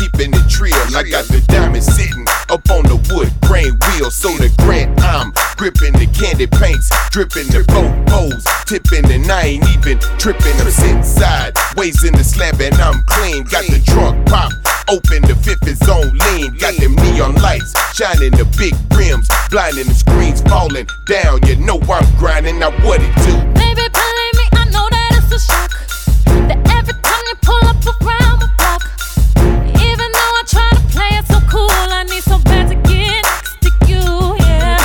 keeping it trill. I got the diamond sitting up on the wood grain wheel. So the grant I'm gripping the candy paints, dripping the pose, tipping, and I ain't even tripping. I'm sitting sideways in the slab and I'm clean. Got the trunk pop open, the fifth is on lean. Got them neon lights shining, the big rims blinding, the screens falling down. You know I'm grinding, now what it do? Baby, believe me, I know that it's a shock that every time you pull up around my block, even though I try to play it so cool, I need so bad to get next to you, yeah.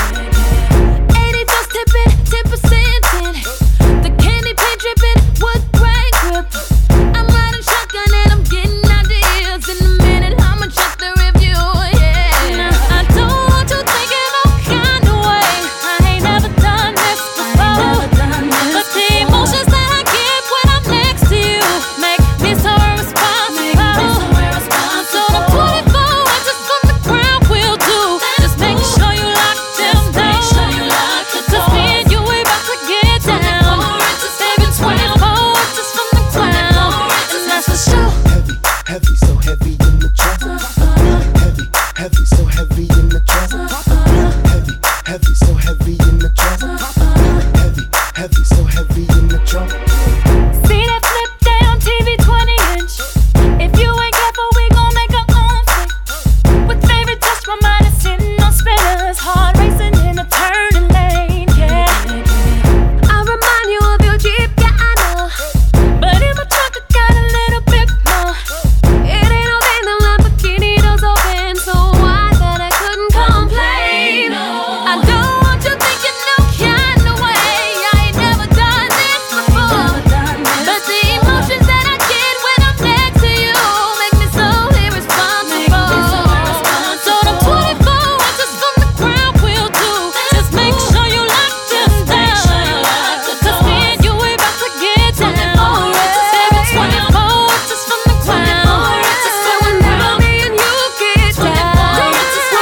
80 just tipping, 10% in it. The candy paint dripping, wood grain grip. I'm riding shotgun and I'm getting ideas. In a minute, I'ma check the review, yeah. Now, I don't want you thinking no kind of way. I ain't never done this before. But the emotions that I get when I'm next to you make me so irresponsible. So the 24 inches from the ground will do. Just make sure you lock them down. Cause me and you, we about to get down. Baby, 24 inches from the ground, and that's for sure. Heavy, so heavy in the trunk. Heavy, so heavy in the trunk. Heavy, so heavy in the trunk. Heavy, so heavy in the trunk. See that flip down TV 20-inch? If you ain't careful, we gon' make our own flick. With favorite touch, my mind is sitting on spinners, heart racing in a turning lane, yeah. I remind you of your Jeep, yeah, I know. But in my truck, I got a little bit more. It ain't no thing, the Lamborghini doors open, so wide that I couldn't complain. I don't want you thinking no kind of way. I ain't never done this before. But the emotions that I get when I'm next to you make me so irresponsible. So the 24 inches from the ground will do. Just make sure you lock them down. Cause me and you, we about to get down. Baby, 24 inches from the ground. So whenever me and you get down,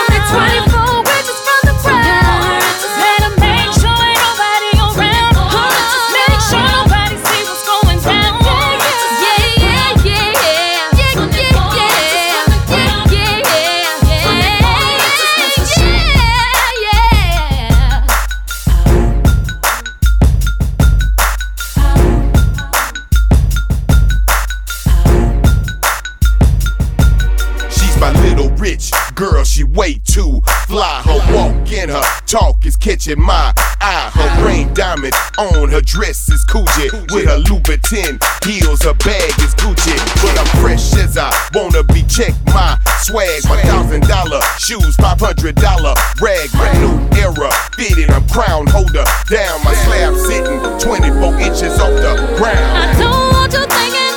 24 inches from the ground. Better make sure ain't nobody around. Just make sure nobody see what's going down. She's my little rich girl, she way too fly. Her walk and her talk is catching my eye. Her ring diamond on her dress is Coogee. With her Louboutin heels, her bag is Gucci. But I'm fresh as I wanna be. Check my swag, $1,000 shoes, $500 rag. Brand new era fitted, I'm crown holder down. My slab sitting 24 inches off the ground. I don't want you thinking